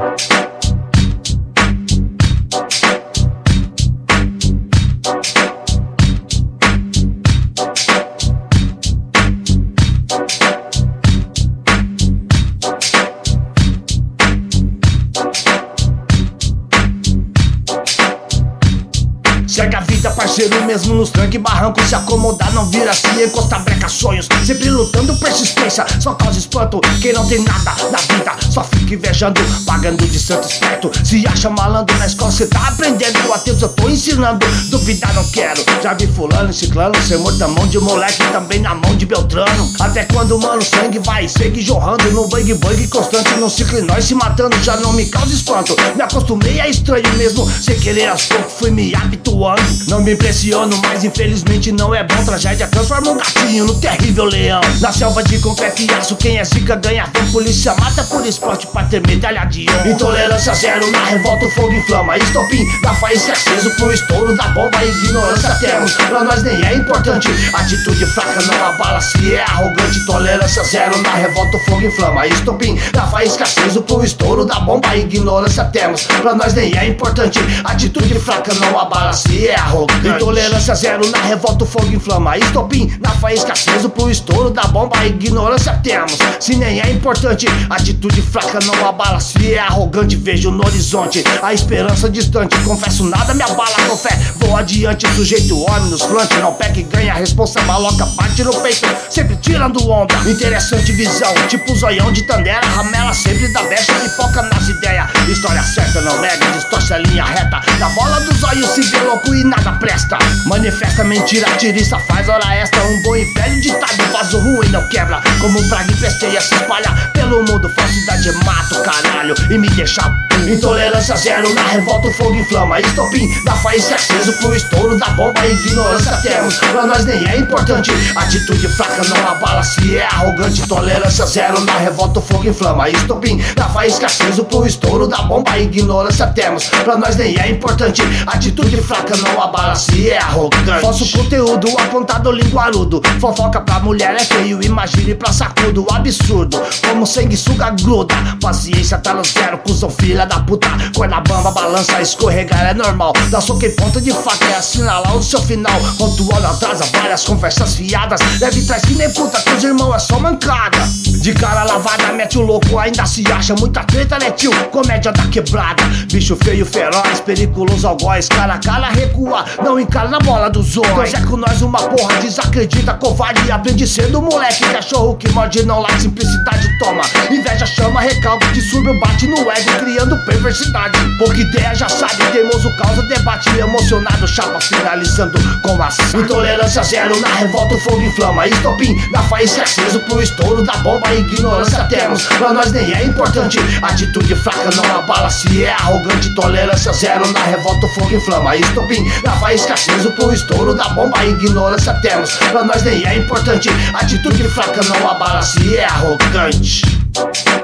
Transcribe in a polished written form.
Segue a vida, parceiro, mesmo nos tranque e barranco. Se acomodar, não vira se encosta, breca sonhos. Sempre lutando, persistência, só causa espanto. Quem não tem nada na vida, só fica invejando, pagando de santo esperto. Se acha malandro na escola, cê tá aprendendo. A Deus eu tô ensinando, duvidar não quero. Já vi fulano e ciclano ser morto na mão de moleque, também na mão de Beltrano. Até quando, mano, sangue vai, segue jorrando no bang bang constante, num ciclo e nós se matando. Já não me causa espanto, me acostumei a estranho mesmo. Sem querer aos poucos fui me habituando. Não me impressiono, mas infelizmente não é bom. Tragédia transforma um gatinho no terrível leão. Na selva de concreto e aço, quem é zica ganha fome. Polícia mata por esporte pra ter medalha de ouro. Intolerância zero, na revolta o fogo inflama. Estopim da faísca aceso pro estouro da bomba. Ignorância temos, pra nós nem é importante. Atitude fraca não abala se é arrogante. Tolerância zero, na revolta o fogo inflama. Estopim da faísca aceso pro estouro da bomba. Ignorância temos, pra nós nem é importante. Atitude fraca não abala se é arrogante. Intolerância zero, na revolta o fogo inflama. Estopim na faísca aceso pro estouro da bomba. Ignorância temos, se nem é importante. Atitude fraca não abala se é arrogante. Vejo no horizonte a esperança distante. Confesso nada me abala com fé. Vou adiante, sujeito homem nos flantes. Não pé que ganha, a responsa maloca bate no peito, sempre tirando onda. Interessante visão, tipo zoião de Tandera. Ramela sempre dá brecha, pipoca nas ideias. História certa não nega, distorce a linha reta. Na bola dos olhos se vê louco e nada presta. Manifesta mentira, tirista faz hora extra. Um bom e velho ditado, vaso ruim não quebra. Como praga e pesteia se espalha pelo mundo. Falsidade é mato, caralho, e me deixa. Intolerância zero, na revolta o fogo inflama. Estopim da faísca aceso pro estouro da bomba. Ignorância temos, pra nós nem é importante. Atitude fraca não abala se é arrogante. Tolerância zero, na revolta o fogo inflama. Estopim da faísca aceso pro estouro da bomba. Ignorância temos, pra nós nem é importante. Atitude fraca não abala se é arrogante. Falso conteúdo apontado linguarudo. Fofoca pra mulher é feio, imagine pra sacudo. Absurdo, como sangue suga gruda. Paciência tá no zero, cuzão filha da puta. Corda bamba, balança, escorregar é normal. Dá soco em ponta de faca, é assinalar o seu final. Pontuando atrasa várias conversas fiadas. Leve trás que nem puta, que os irmãos é só mancada. De cara lavada, mete o louco, ainda se acha. Muita treta, né tio? Comédia da quebrada. Bicho feio, feroz, periculoso algoz. Cara a cara recua, não encara na bola dos olhos. Então é com nós uma porra, desacredita, covarde. Aprende sendo moleque, cachorro que morde não late. Simplicidade toma, inveja chama, recalque. Distúrbio bate no ego, criando perversidade. Pouca ideia já sabe, teimoso causa debate. Emocionado, chapa finalizando com ação. Intolerância zero, na revolta o fogo inflama. Estopim da faísca aceso pro estouro da bomba. Ignorância temos, pra nós nem é importante. Atitude fraca não abala se é arrogante. Tolerância zero, na revolta o fogo inflama. Estopim da faísca aceso pro estouro da bomba. Ignorância temos, pra nós nem é importante. Atitude fraca não abala se é arrogante.